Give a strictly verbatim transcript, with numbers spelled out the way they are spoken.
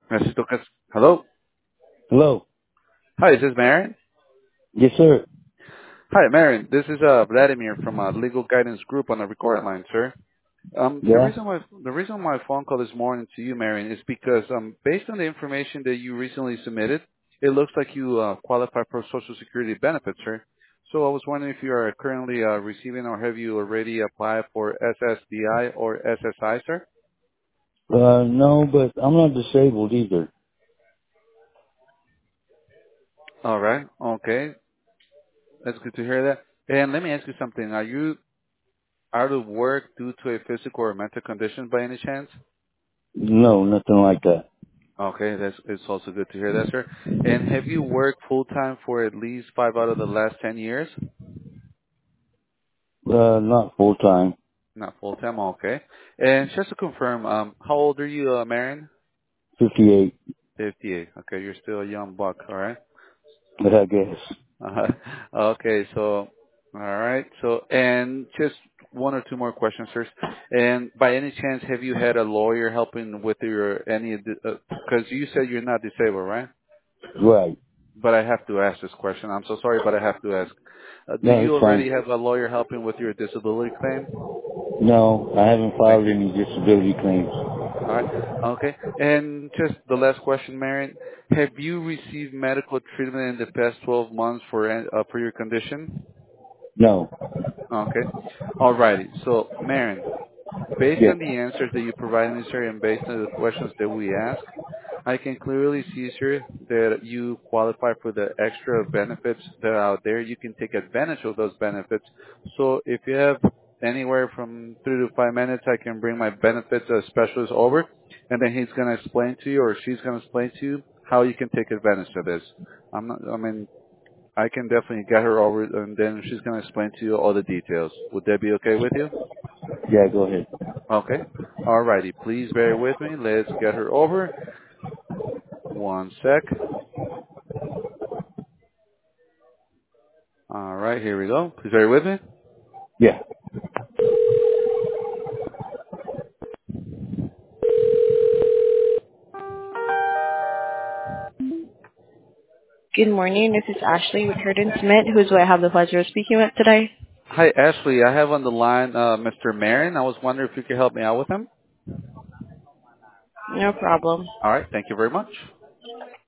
Necesito que... Hello? Hello. Hi, is this Marin? Yes, sir. Hi, Marin. This is uh, Vladimir from uh, Legal Guidance Group on the record line, sir. Um, the Yeah. reason why the reason why I phone call this morning to you, Marion, is because um, based on the information that you recently submitted, it looks like you uh, qualify for Social Security benefits, sir. So I was wondering if you are currently uh, receiving or have you already applied for S S D I or S S I, sir? Uh, no, but I'm not disabled either. All right. Okay. That's good to hear that. And let me ask you something. Are you out of work due to a physical or mental condition by any chance? No, nothing like that. Okay, that's it's also good to hear that, sir. And have you worked full time for at least five out of the last ten years? Uh, not full time. Not full time, okay. And just to confirm, um, how old are you, uh, Marion? fifty-eight, Fifty-eight. Okay, you're still a young buck, all right. but I guess. Uh, okay, so all right. So and just one or two more questions, sir. And by any chance, have you had a lawyer helping with your any? Because you said you're not disabled, right? Right. But I have to ask this question. I'm so sorry, but I have to ask. Uh, do No, you it's fine. already have a lawyer helping with your disability claim? No, I haven't Thank filed you. any disability claims. All right. Okay. And just the last question, Marion. Have you received medical treatment in the past twelve months for an- uh, for your condition? No. Okay. All righty. So, Marion, based Yeah. on the answers that you provided me, sir, and based on the questions that we ask, I can clearly see, sir, that you qualify for the extra benefits that are out there. You can take advantage of those benefits. So if you have anywhere from three to five minutes, I can bring my benefits uh, specialist over, and then he's going to explain to you, or she's going to explain to you how you can take advantage of this. I'm not, I mean, I can definitely get her over, and then she's going to explain to you all the details. Would that be okay with you? Yeah, go ahead. Okay. Alrighty. Please bear with me. Let's get her over. One sec. All right, here we go. Please bear with me. Yeah. Good morning. This is Ashley with Curtin Smith. Who do I have the pleasure of speaking with today? Hi, Ashley. I have on the line uh, Mister Marin. I was wondering if you could help me out with him. No problem. All right, thank you very much.